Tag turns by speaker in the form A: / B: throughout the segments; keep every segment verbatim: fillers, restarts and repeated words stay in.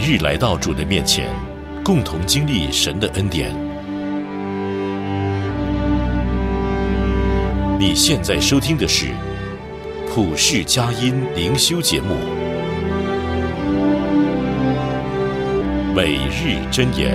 A: 日来到主的面前，共同经历神的恩典。你现在收听的是普世佳音灵修节目，每日箴言。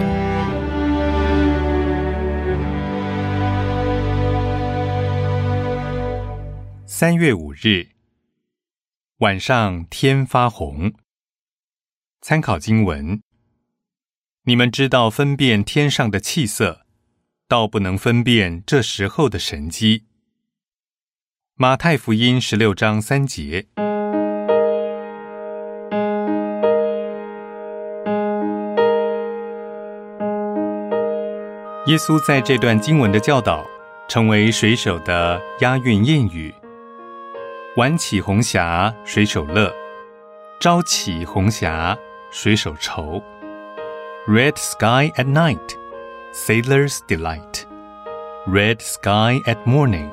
B: 三月五日，晚上天发红。参考经文：你们知道分辨天上的气色，倒不能分辨这时候的神机。马太福音十六章三节。耶稣在这段经文的教导，成为水手的押韵谚语。晚起红霞，水手乐；朝起红霞，水手愁。Red sky at night, sailors delight. Red sky at morning,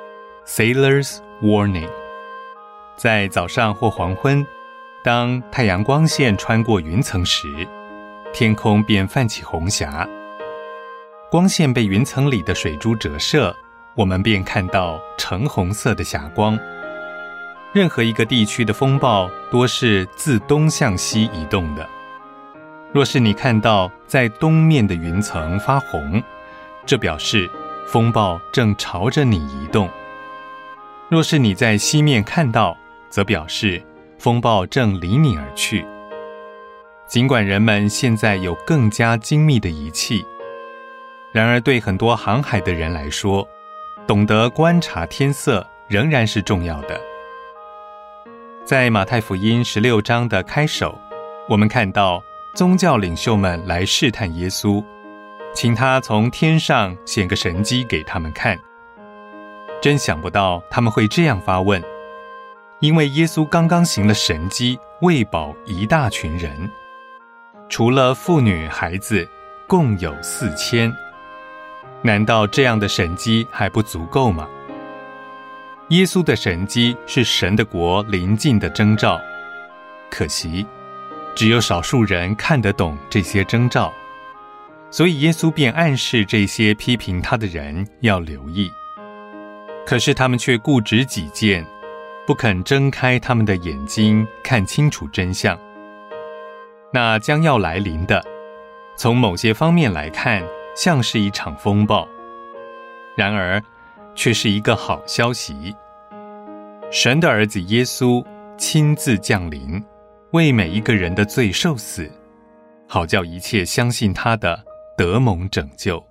B: sailors warning. 在早上或黄昏，当太阳光线穿过云层时，天空便泛起红霞。光线被云层里的水珠折射，我们便看到橙红色的霞光。任何一个地区的风暴多是自东向西移动的。若是你看到在东面的云层发红，这表示风暴正朝着你移动；若是你在西面看到，则表示风暴正离你而去。尽管人们现在有更加精密的仪器，然而对很多航海的人来说，懂得观察天色仍然是重要的。在马太福音十六章的开首，我们看到宗教领袖们来试探耶稣，请他从天上显个神迹给他们看。真想不到他们会这样发问，因为耶稣刚刚行了神迹，喂饱一大群人，除了妇女孩子，共有四千。难道这样的神迹还不足够吗？耶稣的神迹是神的国临近的征兆，可惜只有少数人看得懂这些征兆，所以耶稣便暗示这些批评他的人要留意。可是他们却固执己见，不肯睁开他们的眼睛看清楚真相。那将要来临的，从某些方面来看，像是一场风暴，然而却是一个好消息。神的儿子耶稣亲自降临，为每一个人的罪受死，好叫一切相信他的得蒙拯救。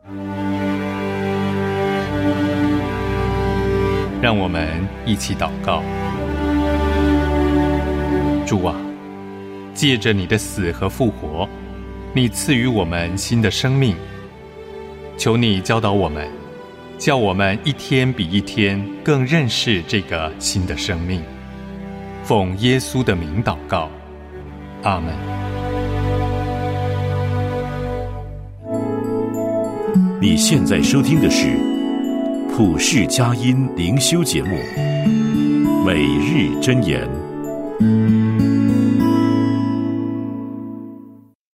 B: 让我们一起祷告。主啊，借着你的死和复活，你赐予我们新的生命，求你教导我们，叫我们一天比一天更认识这个新的生命。奉耶稣的名祷告，阿们。
A: 你现在收听的是普世佳音灵修节目，每日箴言。